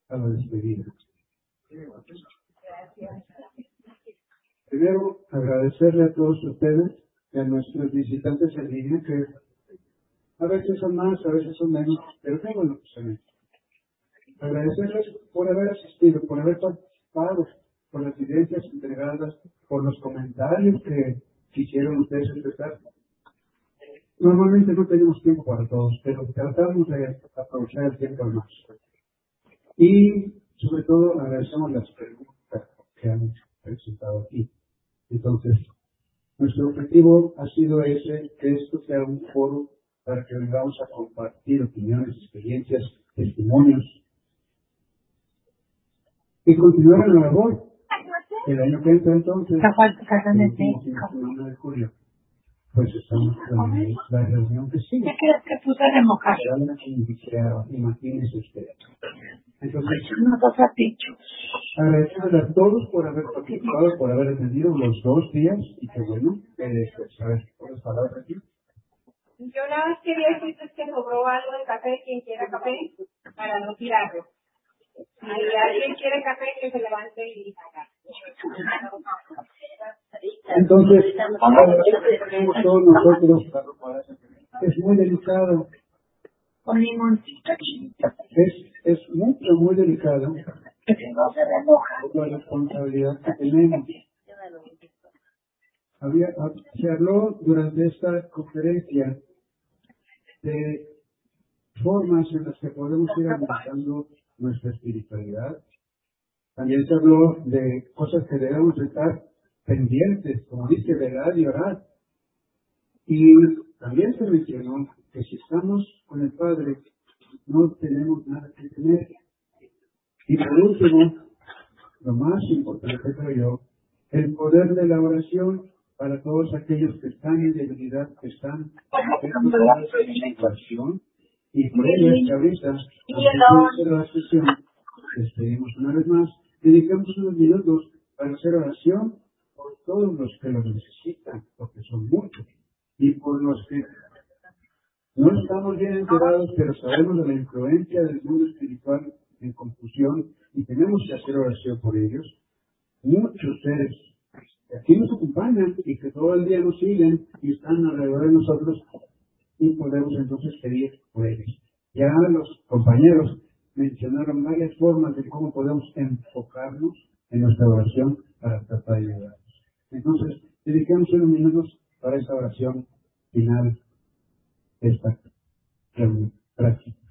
a la despedida. Primero, agradecerle a todos ustedes y a nuestros visitantes en línea, que a veces son más, a veces son menos, pero qué bueno que son. Agradecerles por haber asistido, por haber participado, por las ideas entregadas, por los comentarios que quisieron ustedes expresar. Normalmente no tenemos tiempo para todos, pero tratamos de aprovechar el tiempo al máximo. Y sobre todo agradecemos las preguntas que han presentado aquí. Entonces, nuestro objetivo ha sido ese, que esto sea un foro para que vengamos a compartir opiniones, experiencias, testimonios y continuar en la labor. El año que entra, entonces, el último fin de semana de julio, pues estamos en la reunión que sigue. Imagínense ustedes. Entonces, agradecerles a todos por haber participado, por haber atendido los 2 días, y que bueno, saber por las palabras aquí. Yo nada más quería decirles que sobró algo de café, quien quiera café, para no tirarlo. Si alguien quiere café, que se levante y haga. Entonces, tenemos todos nosotros, es muy delicado. Con limoncito. Es mucho, muy delicado. La responsabilidad que tenemos. Se habló durante esta conferencia de formas en las que podemos ir aumentando nuestra espiritualidad. También se habló de cosas que debemos estar pendientes, como dice, velar y orar. Y también se mencionó que si estamos con el Padre, no tenemos nada que temer. Y por último, lo más importante creo yo, el poder de la oración para todos aquellos que están en debilidad, que están en situación. Y por ello es que ahorita, antes de la sesión, les pedimos una vez más, dediquemos unos minutos para hacer oración por todos los que lo necesitan, porque son muchos, y por los que no estamos bien enterados, pero sabemos de la influencia del mundo espiritual en confusión, y tenemos que hacer oración por ellos. Muchos seres que aquí nos acompañan y que todo el día nos siguen y están alrededor de nosotros, y podemos entonces pedir por ellos. Ya los compañeros mencionaron varias formas de cómo podemos enfocarnos en nuestra oración para tratar de ayudarlos. Entonces, dediquemos unos minutos para esta oración final de esta reunión. Gracias.